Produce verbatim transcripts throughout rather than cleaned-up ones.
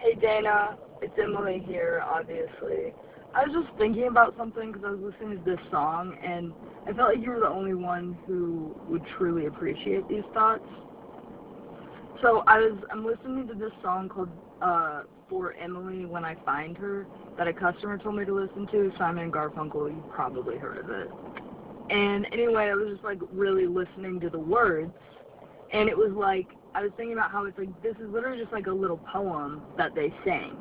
Hey Dana, it's Emily here, obviously. I was just thinking about something because I was listening to this song, and I felt like you were the only one who would truly appreciate these thoughts. So I was, I'm listening to this song called uh, For Emily When I Find Her that a customer told me to listen to, Simon and Garfunkel. You've probably heard of it. And anyway, I was just like really listening to the words, and it was like, I was thinking about how it's like, this is literally just like a little poem that they sang.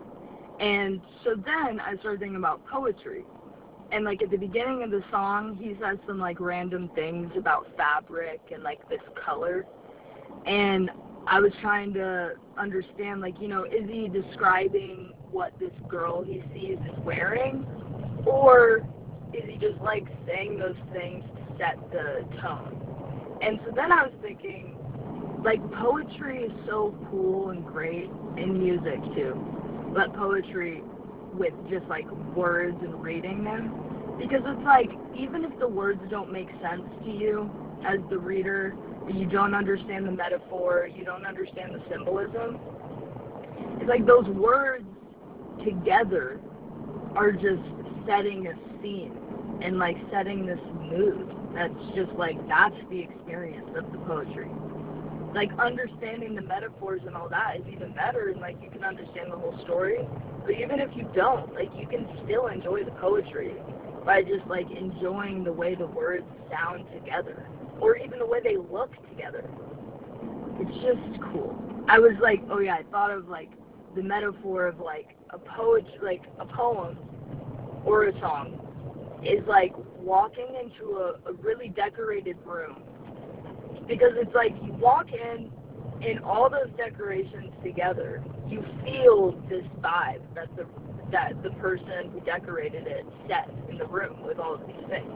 And so then I started thinking about poetry. And like at the beginning of the song, he says some like random things about fabric and like this color. And I was trying to understand, like, you know, is he describing what this girl he sees is wearing? Or is he just like saying those things to set the tone? And so then I was thinking, like, poetry is so cool and great, in music too, but poetry with just like words and reading them, because it's like, even if the words don't make sense to you as the reader, you don't understand the metaphor, you don't understand the symbolism, it's like those words together are just setting a scene and like setting this mood that's just like, that's the experience of the poetry. Like, understanding the metaphors and all that is even better, and like you can understand the whole story. But even if you don't, like, you can still enjoy the poetry by just like enjoying the way the words sound together, or even the way they look together. It's just cool. I was like, oh yeah, I thought of like the metaphor of like a poet, like a poem or a song is like walking into a, a really decorated room. Because it's like you walk in, and all those decorations together, you feel this vibe that the that the person who decorated it set in the room with all of these things.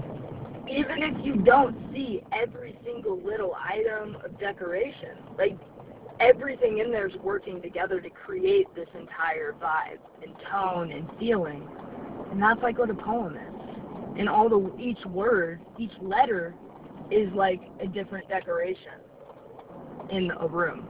Even if you don't see every single little item of decoration, like everything in there is working together to create this entire vibe and tone and feeling. And that's like what a poem is. And all the each word, each letter is like a different decoration in a room.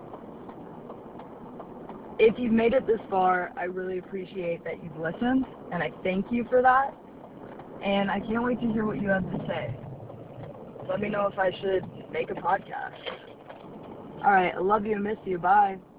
If you've made it this far, I really appreciate that you've listened, and I thank you for that. And I can't wait to hear what you have to say. Let me know if I should make a podcast. Alright, I love you and miss you. Bye.